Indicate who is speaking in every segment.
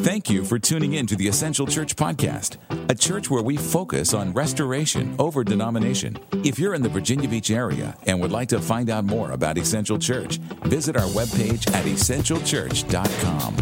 Speaker 1: Thank you for tuning in to the Essential Church Podcast, a church where we focus on restoration over denomination. If you're in the Virginia Beach area and would like to find out more about Essential Church, visit our webpage at essentialchurch.com.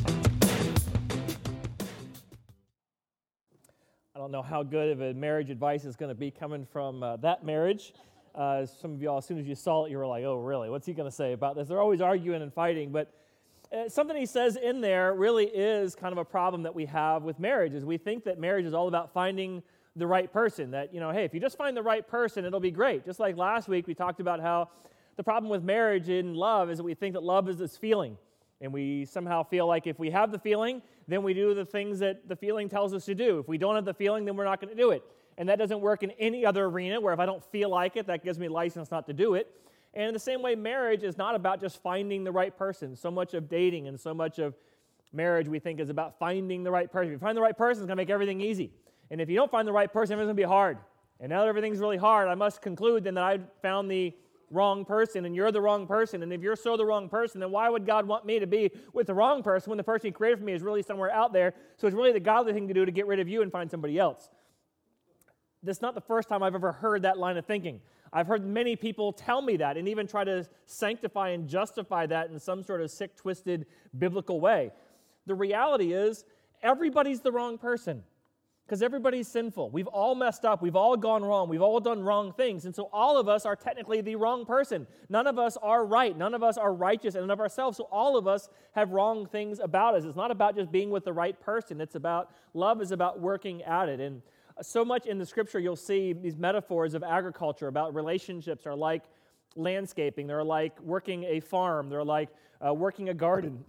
Speaker 2: I don't know how good of a marriage advice is going to be coming from that marriage. Some of y'all, as soon as you saw it, you were like, oh, really? What's he going to say about this? They're always arguing and fighting, but something he says in there really is kind of a problem that we have with marriage, is we think that marriage is all about finding the right person, that, hey, if you just find the right person, it'll be great. Just like last week, we talked about how the problem with marriage and love is that we think that love is this feeling, and we somehow feel like if we have the feeling, then we do the things that the feeling tells us to do. If we don't have the feeling, then we're not going to do it. And that doesn't work in any other arena where if I don't feel like it, that gives me license not to do it. And in the same way, marriage is not about just finding the right person. So much of dating and so much of marriage we think is about finding the right person. If you find the right person, it's going to make everything easy. And if you don't find the right person, everything's going to be hard. And now that everything's really hard, I must conclude then that I found the wrong person, and you're the wrong person. And if you're so the wrong person, then why would God want me to be with the wrong person when the person He created for me is really somewhere out there? So it's really the godly thing to do to get rid of you and find somebody else. That's not the first time I've ever heard that line of thinking. I've heard many people tell me that and even try to sanctify and justify that in some sort of sick, twisted, biblical way. The reality is everybody's the wrong person because everybody's sinful. We've all messed up. We've all gone wrong. We've all done wrong things. And so all of us are technically the wrong person. None of us are right. None of us are righteous in and of ourselves. So all of us have wrong things about us. It's not about just being with the right person. It's about, love is about working at it. And so much in the scripture, you'll see these metaphors of agriculture about relationships are like landscaping. They're like working a farm. They're like working a garden,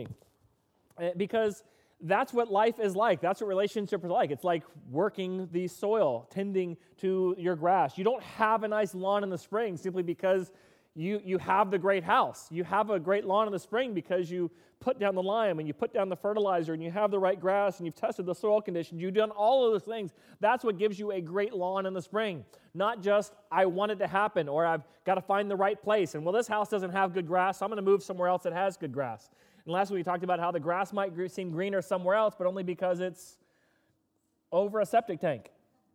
Speaker 2: because that's what life is like. That's what relationships are like. It's like working the soil, tending to your grass. You don't have a nice lawn in the spring simply because you have the great house. You have a great lawn in the spring because you put down the lime and you put down the fertilizer and you have the right grass and you've tested the soil conditions. You've done all of those things. That's what gives you a great lawn in the spring. Not just, I want it to happen, or I've got to find the right place. And, well, this house doesn't have good grass, so I'm going to move somewhere else that has good grass. And last week we talked about how the grass might seem greener somewhere else, but only because it's over a septic tank.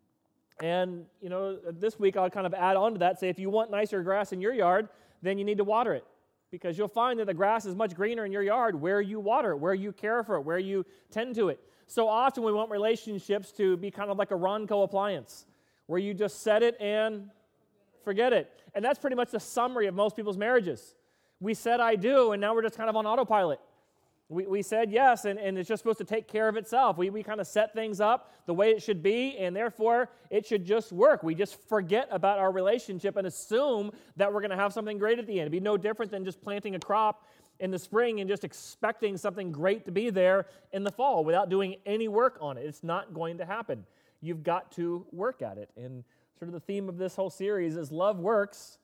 Speaker 2: And, this week I'll kind of add on to that, say if you want nicer grass in your yard, then you need to water it. Because you'll find that the grass is much greener in your yard where you water it, where you care for it, where you tend to it. So often we want relationships to be kind of like a Ronco appliance, where you just set it and forget it. And that's pretty much the summary of most people's marriages. We said I do, and now we're just kind of on autopilot. We said yes, and it's just supposed to take care of itself. We kind of set things up the way it should be, and therefore it should just work. We just forget about our relationship and assume that we're going to have something great at the end. It'd be no different than just planting a crop in the spring and just expecting something great to be there in the fall without doing any work on it. It's not going to happen. You've got to work at it. And sort of the theme of this whole series is love works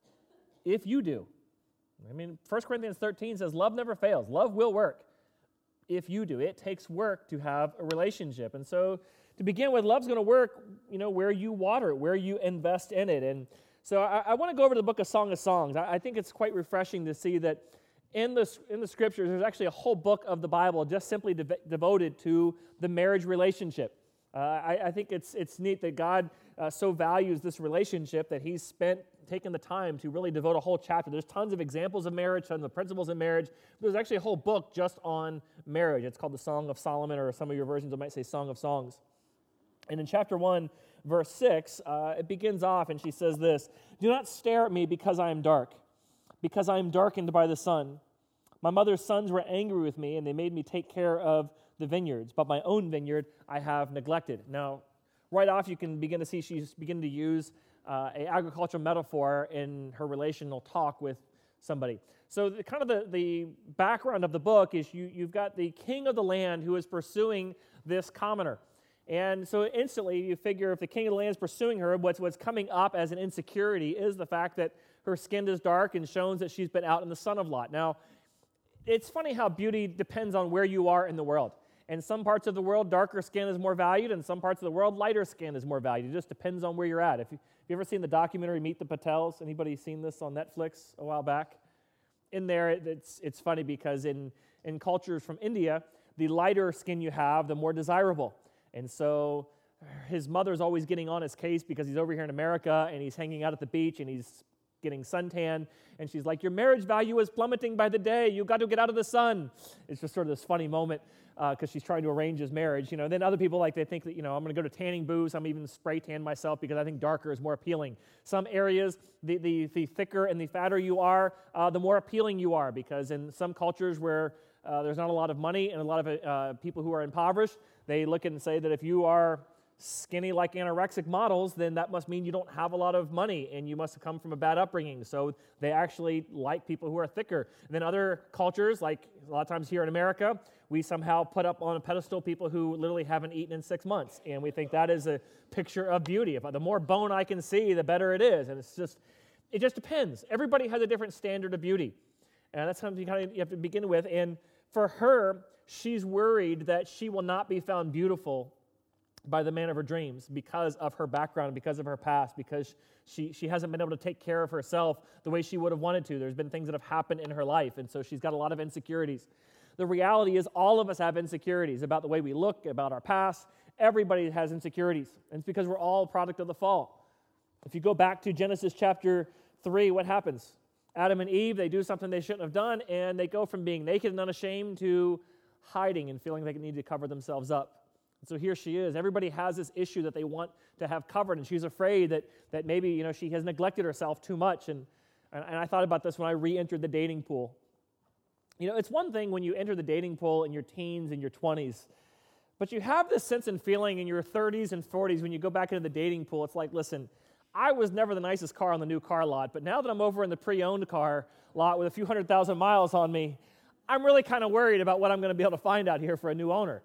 Speaker 2: if you do. 1 Corinthians 13 says love never fails. Love will work if you do. It takes work to have a relationship. And so to begin with, love's going to work, where you water it, where you invest in it. And so I want to go over to the book of Song of Songs. I think it's quite refreshing to see that in the scriptures, there's actually a whole book of the Bible just simply devoted to the marriage relationship. I think it's neat that God so values this relationship that He's taken the time to really devote a whole chapter. There's tons of examples of marriage, tons of principles of marriage. There's actually a whole book just on marriage. It's called the Song of Solomon, or some of your versions might say Song of Songs. And in chapter 1, verse 6, it begins off, and she says this: "Do not stare at me because I am dark, because I am darkened by the sun. My mother's sons were angry with me, and they made me take care of the vineyards, but my own vineyard I have neglected." Now, right off, you can begin to see she's beginning to use an agricultural metaphor in her relational talk with somebody. So the background of the book is you've got the king of the land who is pursuing this commoner. And so instantly you figure if the king of the land is pursuing her, what's coming up as an insecurity is the fact that her skin is dark and shows that she's been out in the sun a lot. Now, it's funny how beauty depends on where you are in the world. In some parts of the world, darker skin is more valued. In some parts of the world, lighter skin is more valued. It just depends on where you're at. If you ever seen the documentary Meet the Patels? Anybody seen this on Netflix a while back? In there, it's funny because in cultures from India, the lighter skin you have, the more desirable. And so his mother's always getting on his case because he's over here in America and he's hanging out at the beach and he's getting suntan. And she's like, your marriage value is plummeting by the day. You got to get out of the sun. It's just sort of this funny moment because she's trying to arrange his marriage. Then other people, they think that, I'm going to go to tanning booths. I'm even spray tan myself because I think darker is more appealing. Some areas, the thicker and the fatter you are, the more appealing you are, because in some cultures where there's not a lot of money and a lot of people who are impoverished, they look and say that if you are skinny like anorexic models, then that must mean you don't have a lot of money and you must have come from a bad upbringing. So they actually like people who are thicker. And then other cultures, like a lot of times here in America, we somehow put up on a pedestal people who literally haven't eaten in 6 months. And we think that is a picture of beauty. The more bone I can see, the better it is. And it just depends. Everybody has a different standard of beauty. And that's something you have to begin with. And for her, she's worried that she will not be found beautiful by the man of her dreams because of her background, because of her past, because she hasn't been able to take care of herself the way she would have wanted to. There's been things that have happened in her life, and so she's got a lot of insecurities. The reality is all of us have insecurities about the way we look, about our past. Everybody has insecurities, and it's because we're all a product of the fall. If you go back to Genesis chapter 3, what happens? Adam and Eve, they do something they shouldn't have done, and they go from being naked and unashamed to hiding and feeling like they need to cover themselves up. So here she is. Everybody has this issue that they want to have covered, and she's afraid that maybe she has neglected herself too much. And I thought about this when I re-entered the dating pool. It's one thing when you enter the dating pool in your teens and your 20s, but you have this sense and feeling in your 30s and 40s when you go back into the dating pool. It's like, listen, I was never the nicest car on the new car lot, but now that I'm over in the pre-owned car lot with a few 100,000 miles on me, I'm really kind of worried about what I'm going to be able to find out here for a new owner.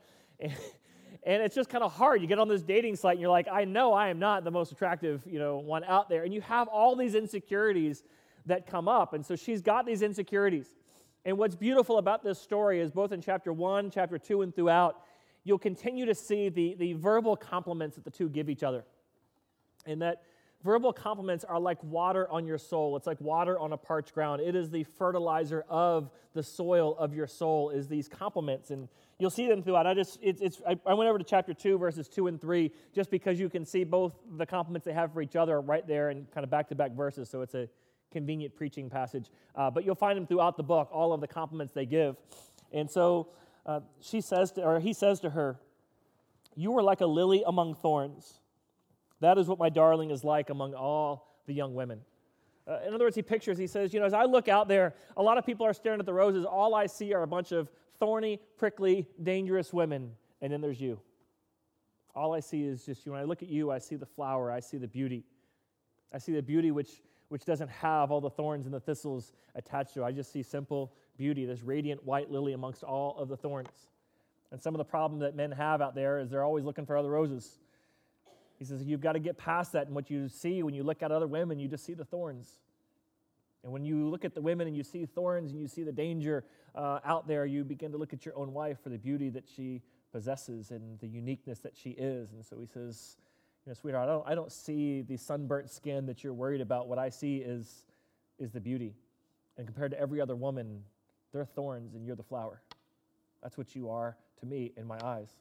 Speaker 2: And it's just kind of hard. You get on this dating site and you're like, I know I am not the most attractive, one out there. And you have all these insecurities that come up. And so she's got these insecurities. And what's beautiful about this story is both in chapter 1, chapter 2, and throughout, you'll continue to see the verbal compliments that the two give each other. And that verbal compliments are like water on your soul. It's like water on a parched ground. It is the fertilizer of the soil of your soul, is these compliments. And you'll see them throughout. I went over to chapter 2, verses 2 and 3, just because you can see both the compliments they have for each other right there in kind of back-to-back verses, so it's a convenient preaching passage. But you'll find them throughout the book, all of the compliments they give. And so he says to her, you are like a lily among thorns. That is what my darling is like among all the young women. In other words, he says, as I look out there, a lot of people are staring at the roses. All I see are a bunch of thorny, prickly, dangerous women, and then there's you. All I see is just you. When I look at you, I see the flower. I see the beauty. I see the beauty which doesn't have all the thorns and the thistles attached to it. I just see simple beauty, this radiant white lily amongst all of the thorns. And some of the problem that men have out there is they're always looking for other roses. He says, you've got to get past that, and what you see when you look at other women, you just see the thorns. And when you look at the women and you see thorns and you see the danger out there, you begin to look at your own wife for the beauty that she possesses and the uniqueness that she is. And so he says, sweetheart, I don't see the sunburnt skin that you're worried about. What I see is the beauty. And compared to every other woman, they're thorns and you're the flower. That's what you are to me in my eyes.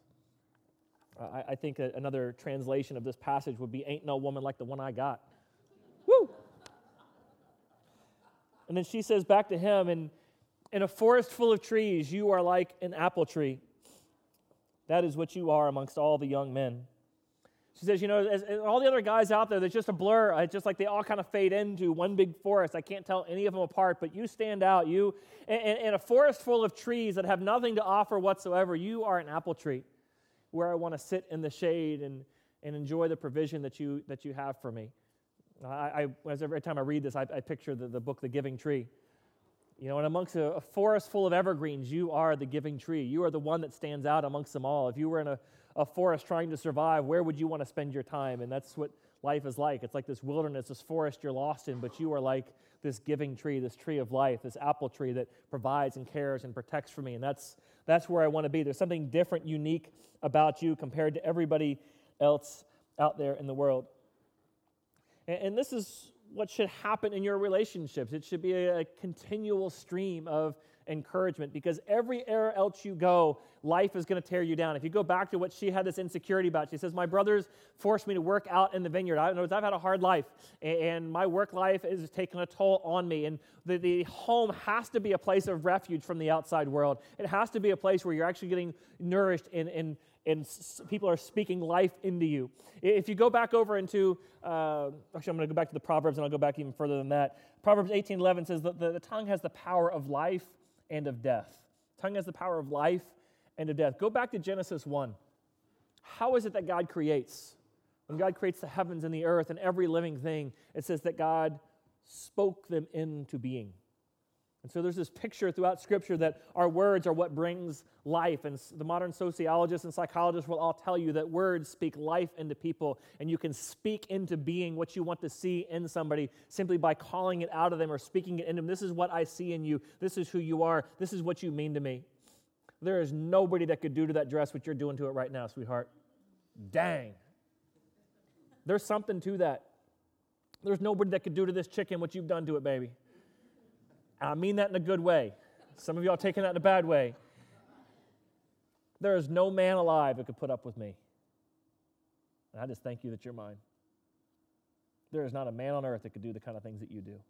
Speaker 2: I think another translation of this passage would be, ain't no woman like the one I got. Woo! And then she says back to him, in a forest full of trees, you are like an apple tree. That is what you are amongst all the young men. She says, as all the other guys out there, there's just a blur. It's just like they all kind of fade into one big forest. I can't tell any of them apart, but you stand out. You, in a forest full of trees that have nothing to offer whatsoever, you are an apple tree where I want to sit in the shade and enjoy the provision that you have for me. Every time I read this, I picture the book, The Giving Tree. And amongst a forest full of evergreens, you are the giving tree. You are the one that stands out amongst them all. If you were in a forest trying to survive, where would you want to spend your time? And that's what life is like. It's like this wilderness, this forest you're lost in, but you are like this giving tree, this tree of life, this apple tree that provides and cares and protects for me. And that's where I want to be. There's something different, unique about you compared to everybody else out there in the world. And this is what should happen in your relationships. It should be a continual stream of encouragement, because everywhere else you go, life is going to tear you down. If you go back to what she had this insecurity about, she says, my brothers forced me to work out in the vineyard. I've had a hard life, and my work life is taking a toll on me. And the home has to be a place of refuge from the outside world. It has to be a place where you're actually getting nourished and people are speaking life into you. If you go back over into, actually I'm going to go back to the Proverbs, and I'll go back even further than that. Proverbs 18:11 says that the tongue has the power of life and of death. Tongue has the power of life and of death. Go back to Genesis 1. How is it that God creates? When God creates the heavens and the earth and every living thing, it says that God spoke them into being. And so there's this picture throughout Scripture that our words are what brings life. And the modern sociologists and psychologists will all tell you that words speak life into people, and you can speak into being what you want to see in somebody simply by calling it out of them or speaking it into them. This is what I see in you. This is who you are. This is what you mean to me. There is nobody that could do to that dress what you're doing to it right now, sweetheart. Dang. There's something to that. There's nobody that could do to this chicken what you've done to it, baby. And I mean that in a good way. Some of y'all are taking that in a bad way. There is no man alive that could put up with me. And I just thank you that you're mine. There is not a man on earth that could do the kind of things that you do.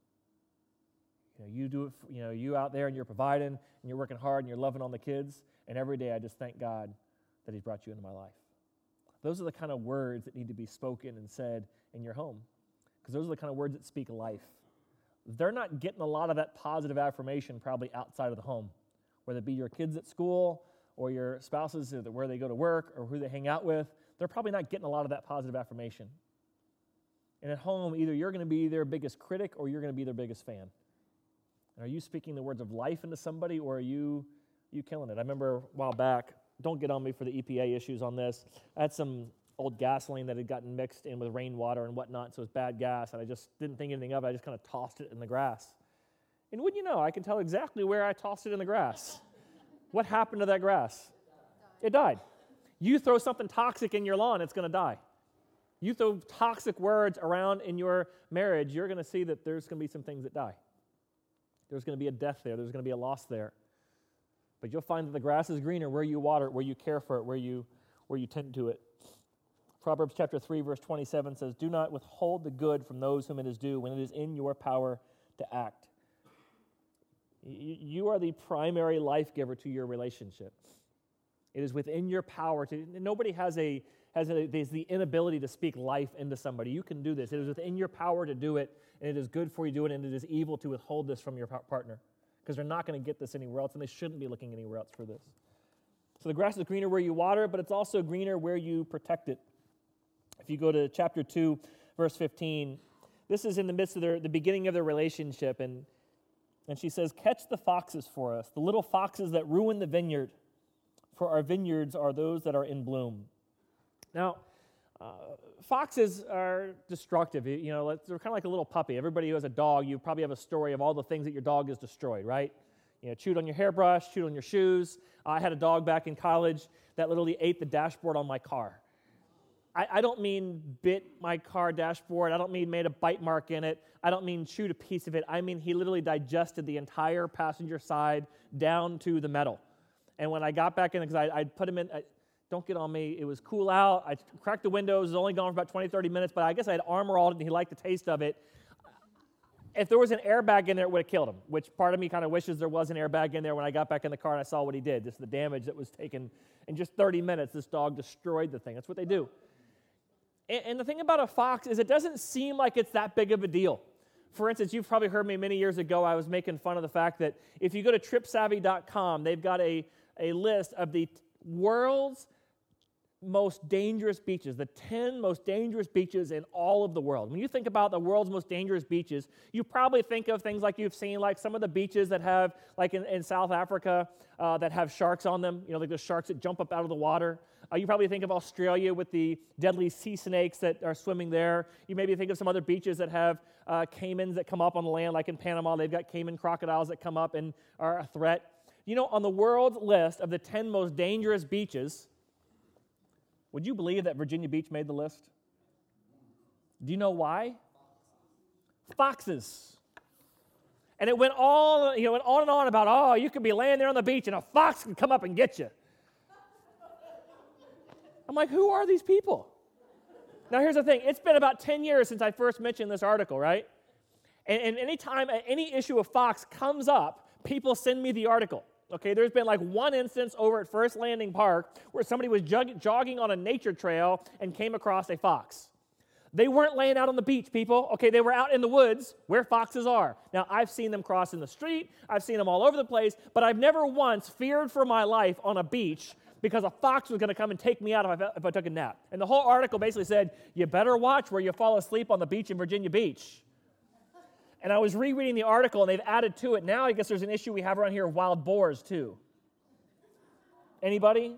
Speaker 2: You do it, you out there and you're providing and you're working hard and you're loving on the kids. And every day I just thank God that He's brought you into my life. Those are the kind of words that need to be spoken and said in your home. Because those are the kind of words that speak life. They're not getting a lot of that positive affirmation probably outside of the home, whether it be your kids at school or your spouses where they go to work or who they hang out with. They're probably not getting a lot of that positive affirmation. And at home, either you're going to be their biggest critic or you're going to be their biggest fan. And are you speaking the words of life into somebody, or are you killing it? I remember a while back, don't get on me for the EPA issues on this, I had some old gasoline that had gotten mixed in with rainwater and whatnot, so it was bad gas, and I just didn't think anything of it. I just kind of tossed it in the grass. And wouldn't you know, I can tell exactly where I tossed it in the grass. What happened to that grass? It died. You throw something toxic in your lawn, it's going to die. You throw toxic words around in your marriage, you're going to see that there's going to be some things that die. There's going to be a death there. There's going to be a loss there. But you'll find that the grass is greener where you water it, where you care for it, where you tend to it. Proverbs chapter 3, verse 27 says, do not withhold the good from those whom it is due when it is in your power to act. You are the primary life giver to your relationship. It is within your power to, nobody has the inability to speak life into somebody. You can do this. It is within your power to do it, and it is good for you to do it, and it is evil to withhold this from your partner, because they're not going to get this anywhere else, and they shouldn't be looking anywhere else for this. So the grass is greener where you water it, but it's also greener where you protect it. If you go to chapter 2, verse 15, this is in the midst of the beginning of their relationship, and she says, catch the foxes for us, the little foxes that ruin the vineyard, for our vineyards are those that are in bloom. Now, foxes are destructive. They're kind of like a little puppy. Everybody who has a dog, you probably have a story of all the things that your dog has destroyed, right? Chewed on your hairbrush, chewed on your shoes. I had a dog back in college that literally ate the dashboard on my car. I don't mean bit my car dashboard. I don't mean made a bite mark in it. I don't mean chewed a piece of it. I mean he literally digested the entire passenger side down to the metal. And when I got back in, because I'd put him in, don't get on me, it was cool out. I cracked the windows. It was only gone for about 20, 30 minutes, but I guess I had armor all it, and he liked the taste of it. If there was an airbag in there, it would have killed him, which part of me kind of wishes there was an airbag in there when I got back in the car and I saw what he did, just the damage that was taken. In just 30 minutes, this dog destroyed the thing. That's what they do. And the thing about a fox is it doesn't seem like it's that big of a deal. For instance, you've probably heard me many years ago, I was making fun of the fact that if you go to tripsavvy.com, they've got a list of the world's most dangerous beaches, the 10 most dangerous beaches in all of the world. When you think about the world's most dangerous beaches, you probably think of things like you've seen, like some of the beaches that have, like in South Africa, that have sharks on them, like the sharks that jump up out of the water. You probably think of Australia with the deadly sea snakes that are swimming there. You maybe think of some other beaches that have caimans that come up on the land, like in Panama, they've got caiman crocodiles that come up and are a threat. On the world's list of the 10 most dangerous beaches, would you believe that Virginia Beach made the list? Do you know why? Foxes. And it went all, went on and on about, oh, you could be laying there on the beach and a fox could come up and get you. I'm like, who are these people? Now, here's the thing. It's been about 10 years since I first mentioned this article, right? And anytime any issue of fox comes up, people send me the article. Okay, there's been like one instance over at First Landing Park where somebody was jogging on a nature trail and came across a fox. They weren't laying out on the beach, people. Okay, they were out in the woods where foxes are. Now, I've seen them crossing the street. I've seen them all over the place, but I've never once feared for my life on a beach because a fox was going to come and take me out if I took a nap. And the whole article basically said, you better watch where you fall asleep on the beach in Virginia Beach. And I was rereading the article, and they've added to it. Now I guess there's an issue we have around here of wild boars, too. Anybody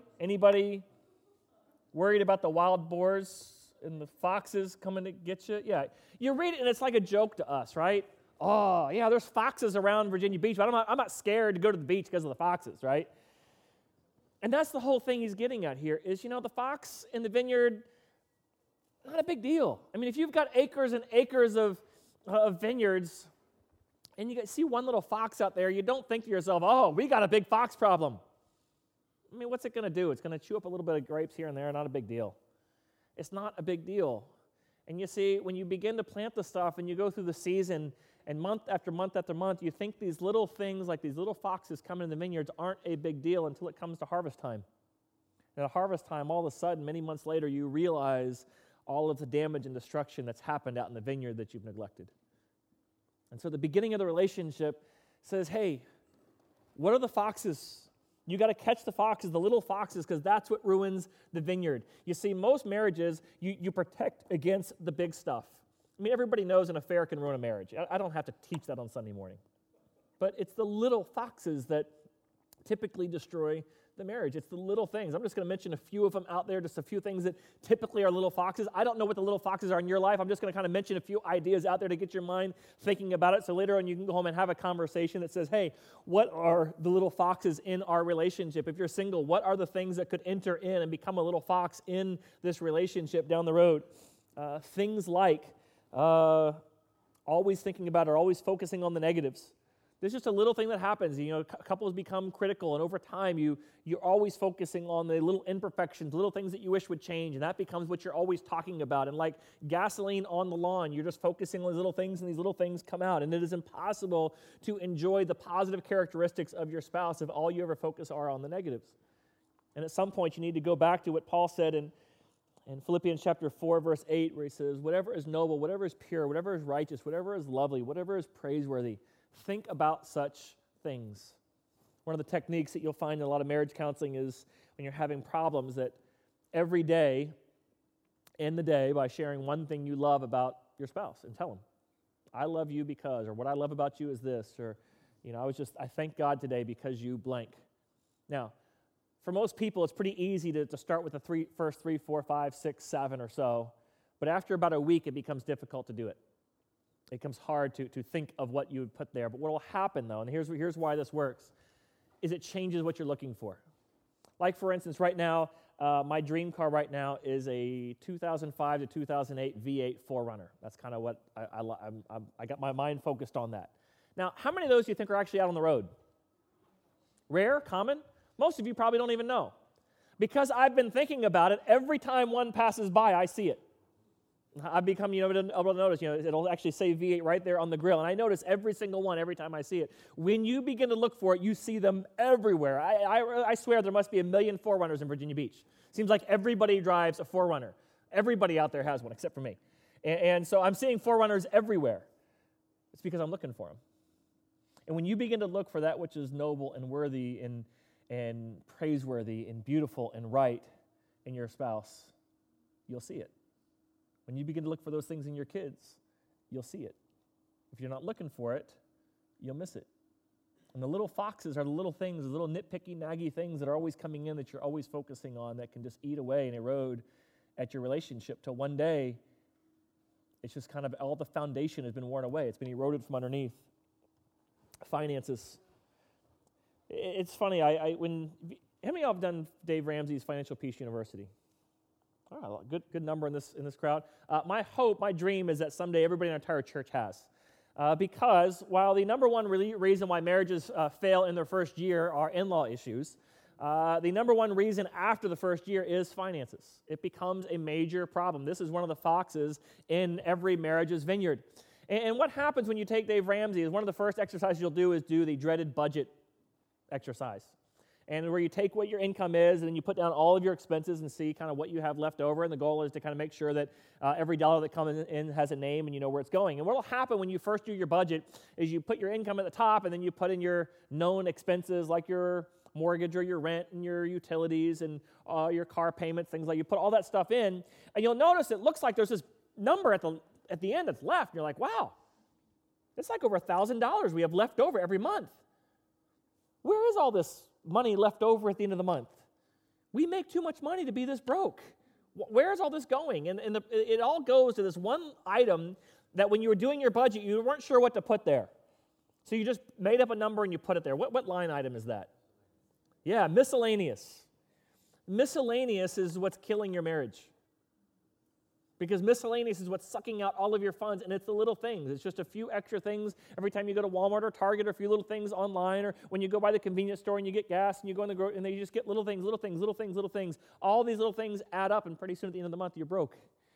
Speaker 2: worried about the wild boars and the foxes coming to get you? Yeah. You read it, and it's like a joke to us, right? Oh, yeah, there's foxes around Virginia Beach, but I'm not scared to go to the beach because of the foxes, right? And that's the whole thing he's getting at here is, the fox in the vineyard, not a big deal. I mean, if you've got acres and acres of vineyards and you see one little fox out there, you don't think to yourself, oh, we got a big fox problem. I mean, what's it going to do? It's going to chew up a little bit of grapes here and there, not a big deal. It's not a big deal. And you see, when you begin to plant the stuff and you go through the season and month after month after month, you think these little things like these little foxes coming in the vineyards aren't a big deal until it comes to harvest time. And at harvest time, all of a sudden, many months later, you realize all of the damage and destruction that's happened out in the vineyard that you've neglected. And so the beginning of the relationship says, hey, what are the foxes? You got to catch the foxes, the little foxes, because that's what ruins the vineyard. You see, most marriages, you protect against the big stuff. I mean, everybody knows an affair can ruin a marriage. I don't have to teach that on Sunday morning. But it's the little foxes that typically destroy the marriage. It's the little things. I'm just going to mention a few of them out there, just a few things that typically are little foxes. I don't know what the little foxes are in your life. I'm just going to kind of mention a few ideas out there to get your mind thinking about it. So later on you can go home and have a conversation that says, hey, what are the little foxes in our relationship? If you're single, what are the things that could enter in and become a little fox in this relationship down the road? Things like always thinking about or always focusing on the negatives. There's just a little thing that happens. Couples become critical, and over time, you're always focusing on the little imperfections, little things that you wish would change, and that becomes what you're always talking about. And like gasoline on the lawn, you're just focusing on these little things, and these little things come out. And it is impossible to enjoy the positive characteristics of your spouse if all you ever focus are on the negatives. And at some point, you need to go back to what Paul said in Philippians chapter 4, verse 8, where he says, whatever is noble, whatever is pure, whatever is righteous, whatever is lovely, whatever is praiseworthy, think about such things. One of the techniques that you'll find in a lot of marriage counseling is when you're having problems that every day, end the day by sharing one thing you love about your spouse and tell them, I love you because, or what I love about you is this, or, I thank God today because you blank. Now, for most people, it's pretty easy to start with the first 3, 4, 5, 6, 7 or so, but after about a week, it becomes difficult to do it. It becomes hard to think of what you would put there. But what will happen, though, and here's why this works, is it changes what you're looking for. Like, for instance, right now, my dream car right now is a 2005 to 2008 V8 4Runner. That's kind of what I got my mind focused on that. Now, how many of those do you think are actually out on the road? Rare? Common? Most of you probably don't even know. Because I've been thinking about it, every time one passes by, I see it. I've become, able to notice, it'll actually say V8 right there on the grill. And I notice every single one every time I see it. When you begin to look for it, you see them everywhere. I swear there must be 1 million 4Runners in Virginia Beach. Seems like everybody drives a 4Runner. Everybody out there has one except for me. And so I'm seeing 4Runners everywhere. It's because I'm looking for them. And when you begin to look for that which is noble and worthy and praiseworthy and beautiful and right in your spouse, you'll see it. When you begin to look for those things in your kids, you'll see it. If you're not looking for it, you'll miss it. And the little foxes are the little things, the little nitpicky, naggy things that are always coming in that you're always focusing on that can just eat away and erode at your relationship till one day it's just kind of all the foundation has been worn away. It's been eroded from underneath. Finances. It's funny, how many of you have done Dave Ramsey's Financial Peace University? All right, good number in this crowd. My hope, my dream is that someday everybody in our entire church has. Because while the number one reason why marriages fail in their first year are in-law issues, the number one reason after the first year is finances. It becomes a major problem. This is one of the foxes in every marriage's vineyard. And what happens when you take Dave Ramsey is one of the first exercises you'll do is do the dreaded budget exercise. And where you take what your income is and then you put down all of your expenses and see kind of what you have left over. And the goal is to kind of make sure that every dollar that comes in has a name and you know where it's going. And what will happen when you first do your budget is you put your income at the top and then you put in your known expenses like your mortgage or your rent and your utilities and your car payments, things like you put all that stuff in. And you'll notice it looks like there's this number at the end that's left. And you're like, wow, it's like over $1,000 we have left over every month. Where is all this money left over at the end of the month? We make too much money to be this broke. Where is all this going? And it all goes to this one item that when you were doing your budget, you weren't sure what to put there. So you just made up a number and you put it there. What line item is that? Yeah, miscellaneous. Miscellaneous is what's killing your marriage. Because miscellaneous is what's sucking out all of your funds, and it's the little things. It's just a few extra things every time you go to Walmart or Target, or a few little things online, or when you go by the convenience store and you get gas and you go in the and then you just get little things, little things, little things, little things. All these little things add up, and pretty soon at the end of the month, you're broke.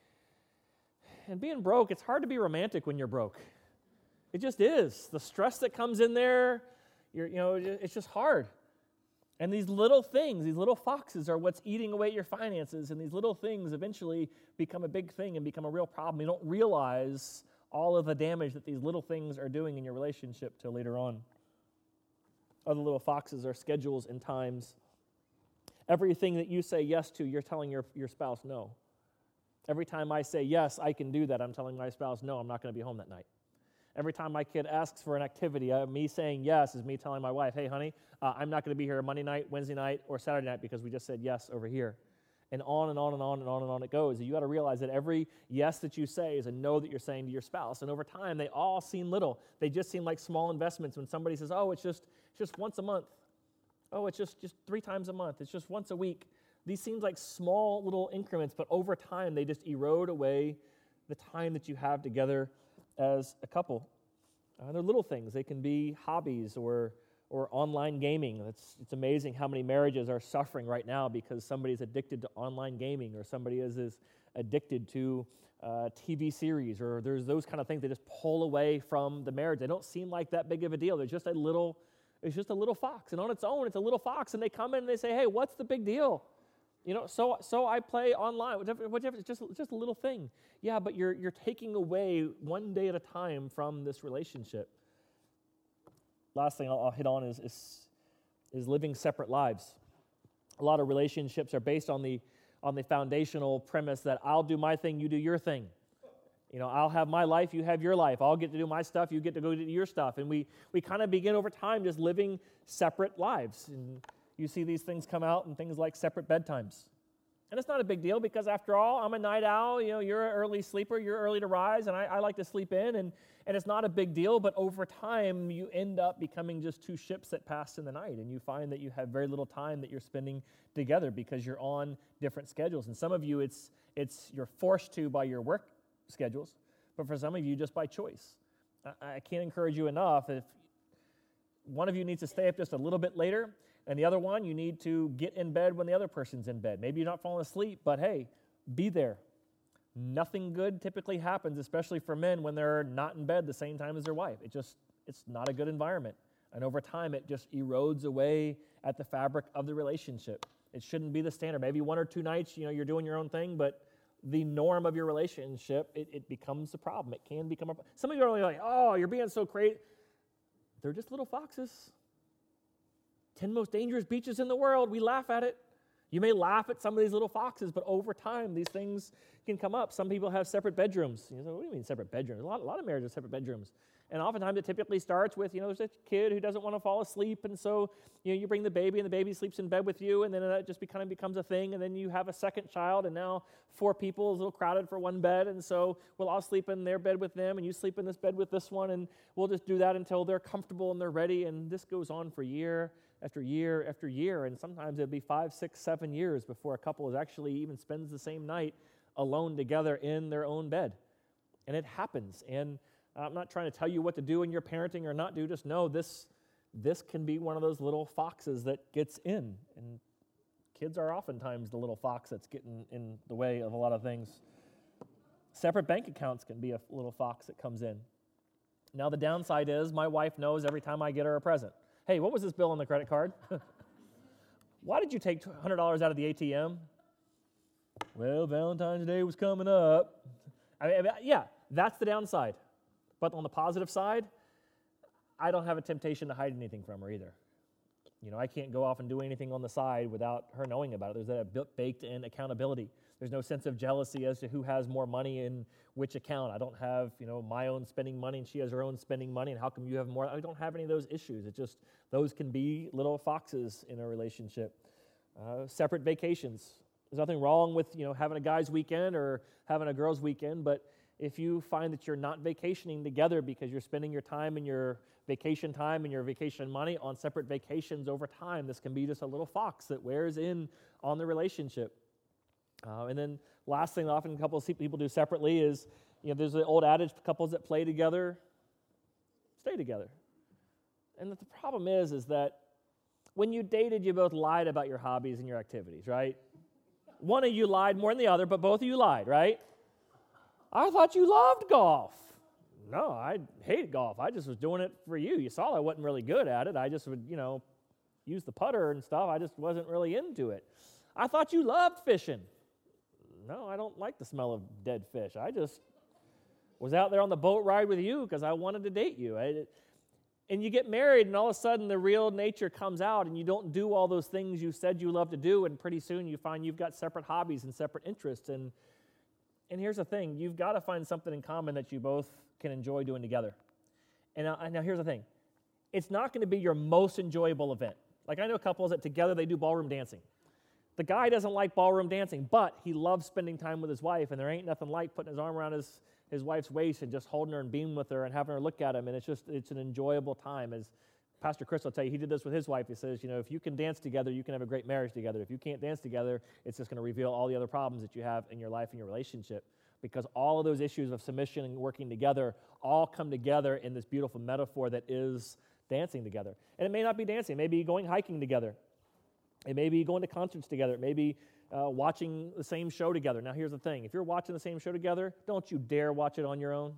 Speaker 2: And being broke, it's hard to be romantic when you're broke. It just is. The stress that comes in there, it's just hard. And these little things, these little foxes are what's eating away your finances, and these little things eventually become a big thing and become a real problem. You don't realize all of the damage that these little things are doing in your relationship till later on. Other little foxes are schedules and times. Everything that you say yes to, you're telling your spouse no. Every time I say yes, I can do that, I'm telling my spouse no, I'm not going to be home that night. Every time my kid asks for an activity, me saying yes is me telling my wife, hey, honey, I'm not going to be here Monday night, Wednesday night, or Saturday night because we just said yes over here. And on and on and on and on and on it goes. You got to realize that every yes that you say is a no that you're saying to your spouse. And over time, they all seem little. They just seem like small investments. When somebody says, oh, it's just once a month. Oh, it's just 3 times a month. It's just once a week. These seem like small little increments, but over time, they just erode away the time that you have together as a couple. They're little things. They can be hobbies or online gaming. It's amazing how many marriages are suffering right now because somebody's addicted to online gaming, or somebody is addicted to TV series, or there's those kind of things that just pull away from the marriage. They don't seem like that big of a deal. It's just a little fox, and on its own, it's a little fox. And they come in and they say, "Hey, what's the big deal?" So I play online. Whatever. It's just a little thing. Yeah, but you're taking away one day at a time from this relationship. Last thing I'll hit on is living separate lives. A lot of relationships are based on the foundational premise that I'll do my thing, you do your thing. I'll have my life, you have your life. I'll get to do my stuff, you get to go do your stuff. And we kind of begin over time just living separate lives. And you see these things come out in things like separate bedtimes. And it's not a big deal because after all, I'm a night owl, you're an early sleeper, you're early to rise, and I like to sleep in, and it's not a big deal, but over time, you end up becoming just two ships that pass in the night, and you find that you have very little time that you're spending together because you're on different schedules. And some of you, it's you're forced to by your work schedules, but for some of you, just by choice. I can't encourage you enough. If one of you needs to stay up just a little bit later, and the other one, you need to get in bed when the other person's in bed. Maybe you're not falling asleep, but hey, be there. Nothing good typically happens, especially for men, when they're not in bed the same time as their wife. It's not a good environment. And over time, it just erodes away at the fabric of the relationship. It shouldn't be the standard. Maybe 1 or 2 nights, you're doing your own thing, but the norm of your relationship, it becomes a problem. It can become a problem. Some of you are like, oh, you're being so crazy. They're just little foxes. 10 most dangerous beaches in the world. We laugh at it. You may laugh at some of these little foxes, but over time, these things can come up. Some people have separate bedrooms. You say, what do you mean separate bedrooms? A lot of marriages have separate bedrooms. And oftentimes, it typically starts with, there's a kid who doesn't want to fall asleep, and so, you bring the baby, and the baby sleeps in bed with you, and then that just kind of becomes a thing, and then you have a second child, and now 4 people is a little crowded for one bed, and so we'll all sleep in their bed with them, and you sleep in this bed with this one, and we'll just do that until they're comfortable and they're ready, and this goes on for year after year after year, and sometimes it'll be 5, 6, 7 years before a couple is actually even spends the same night alone together in their own bed. And it happens, and I'm not trying to tell you what to do in your parenting or not do. Just know this can be one of those little foxes that gets in. And kids are oftentimes the little fox that's getting in the way of a lot of things. Separate bank accounts can be a little fox that comes in. Now the downside is my wife knows every time I get her a present. Hey, what was this bill on the credit card? Why did you take $100 out of the ATM? Well, Valentine's Day was coming up. Yeah, that's the downside. But on the positive side, I don't have a temptation to hide anything from her either. I can't go off and do anything on the side without her knowing about it. There's that baked-in accountability. There's no sense of jealousy as to who has more money in which account. I don't have, my own spending money and she has her own spending money, and how come you have more? I don't have any of those issues. It's just those can be little foxes in a relationship. Separate vacations. There's nothing wrong with, having a guy's weekend or having a girl's weekend, but if you find that you're not vacationing together because you're spending your time and your vacation money on separate vacations over time, this can be just a little fox that wears in on the relationship. And then last thing often couples people do separately is, there's the old adage, couples that play together stay together. And the problem is that when you dated, you both lied about your hobbies and your activities, right? One of you lied more than the other, but both of you lied, right? I thought you loved golf. No, I hate golf. I just was doing it for you. You saw I wasn't really good at it. I just would, use the putter and stuff. I just wasn't really into it. I thought you loved fishing. No, I don't like the smell of dead fish. I just was out there on the boat ride with you because I wanted to date you. And you get married, and all of a sudden the real nature comes out, and you don't do all those things you said you love to do, and pretty soon you find you've got separate hobbies and separate interests. And here's the thing, you've got to find something in common that you both can enjoy doing together. And now here's the thing, it's not going to be your most enjoyable event. Like I know couples that together they do ballroom dancing. The guy doesn't like ballroom dancing, but he loves spending time with his wife, and there ain't nothing like putting his arm around his wife's waist and just holding her and being with her and having her look at him, and it's an enjoyable time. As Pastor Chris will tell you, he did this with his wife. He says, if you can dance together, you can have a great marriage together. If you can't dance together, it's just going to reveal all the other problems that you have in your life and your relationship, because all of those issues of submission and working together all come together in this beautiful metaphor that is dancing together. And it may not be dancing. It may be going hiking together. It may be going to concerts together. It may be watching the same show together. Now, here's the thing. If you're watching the same show together, don't you dare watch it on your own.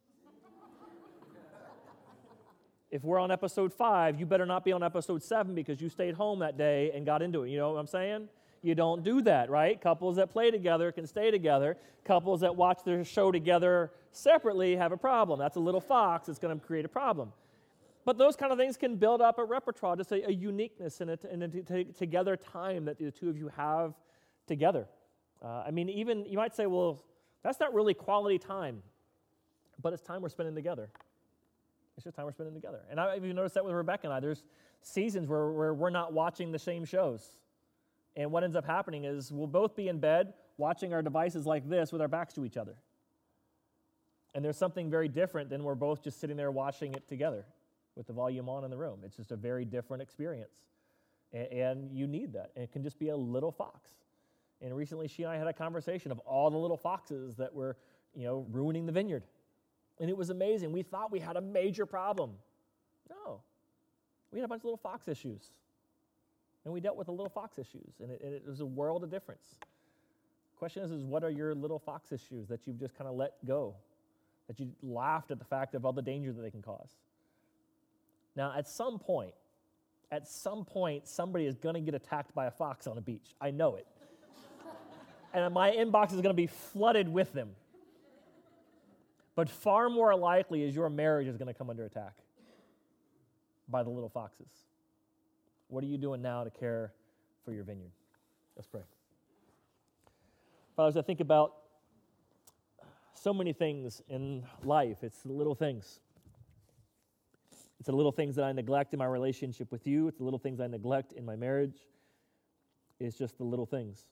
Speaker 2: If we're on episode 5, you better not be on episode 7 because you stayed home that day and got into it. You know what I'm saying? You don't do that, right? Couples that play together can stay together. Couples that watch their show together separately have a problem. That's a little fox. It's going to create a problem. But those kind of things can build up a repertoire, just a uniqueness and a together time that the two of you have together. Even you might say, well, that's not really quality time, but it's time we're spending together. It's just time we're spending together. And I've even noticed that with Rebecca and I. There's seasons where we're not watching the same shows. And what ends up happening is we'll both be in bed watching our devices like this with our backs to each other. And there's something very different than we're both just sitting there watching it together with the volume on in the room. It's just a very different experience. And you need that. And it can just be a little fox. And recently she and I had a conversation of all the little foxes that were, ruining the vineyard. And it was amazing. We thought we had a major problem. No. We had a bunch of little fox issues. And we dealt with the little fox issues. And it was a world of difference. The question is what are your little fox issues that you've just kind of let go? That you laughed at the fact of all the danger that they can cause? Now, at some point, somebody is going to get attacked by a fox on a beach. I know it. And my inbox is going to be flooded with them. But far more likely is your marriage is going to come under attack by the little foxes. What are you doing now to care for your vineyard? Let's pray. Father, as I think about so many things in life, it's the little things. It's the little things that I neglect in my relationship with you. It's the little things I neglect in my marriage. It's just the little things.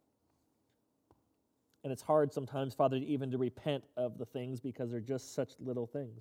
Speaker 2: And it's hard sometimes, Father, even to repent of the things because they're just such little things.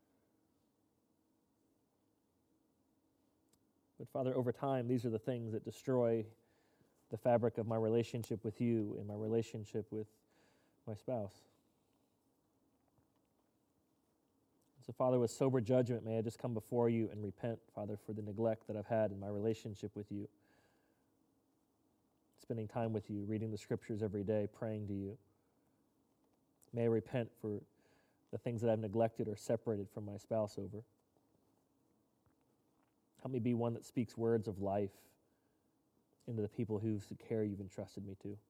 Speaker 2: But Father, over time, these are the things that destroy the fabric of my relationship with you and my relationship with my spouse. So, Father, with sober judgment, may I just come before you and repent, Father, for the neglect that I've had in my relationship with you. Spending time with you, reading the scriptures every day, praying to you. May I repent for the things that I've neglected or separated from my spouse over. Help me be one that speaks words of life into the people whose care you've entrusted me to.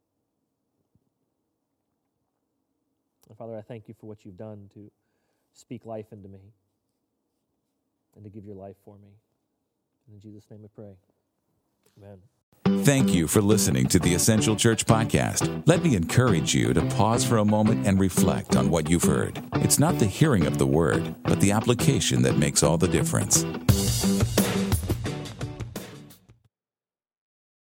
Speaker 2: And Father, I thank you for what you've done to speak life into me and to give your life for me. In Jesus' name I pray. Amen.
Speaker 1: Thank you for listening to the Essential Church Podcast. Let me encourage you to pause for a moment and reflect on what you've heard. It's not the hearing of the word, but the application that makes all the difference.